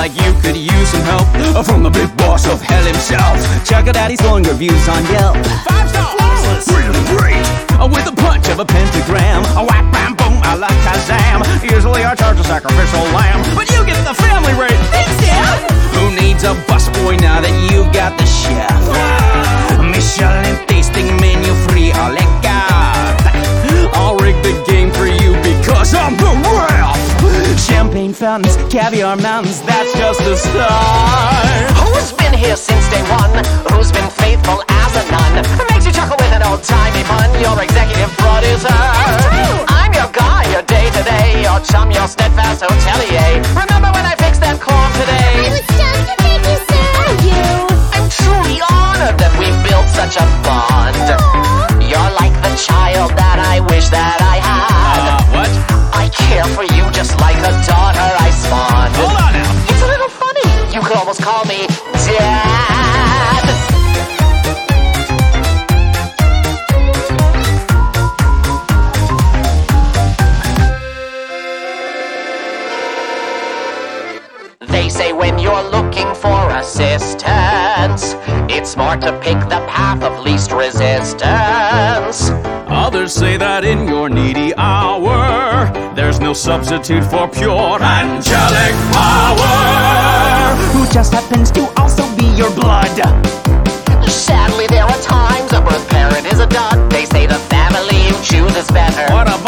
like you could use some help from the big boss of hell himself. Check out Daddy's glowing reviews on Yelp. 5 stars! Flawless! Really great! With a punch of a pentagram. A whack, bam, boom, a la Kazam. Usually I charge a sacrificial lamb, but you get the family rate. Thanks, Dad! Who needs a busboy now that you've got the chef? Michelin tasting menu free a la carte. I'll rig the game for you because I'm the ref. Champagne fountains, caviar mountains, that's just the start. Who's been here since day one? Who's been faithful as a nun? Makes you chuckle with an old-timey pun. Your executive producer. I'm your guy, your day-to-day, your chum, your steadfast hotelier. Remember when I fixed that corn today? I was just to make you serve you. I'm truly honored that we've built such a bond. Aww. You're like the child that I wish that I had. What? I care for you just like a daughter I spawned. Hold on now. It's a little funny. You could almost call me Dad. They say when you're looking for assistance, it's smart to pick the path of least resistance. Others say that in your needy hour, there's no substitute for pure angelic power. Who just happens to also be your blood. Sadly, there are times a birth parent is a dud. They say the family you choose is better. What a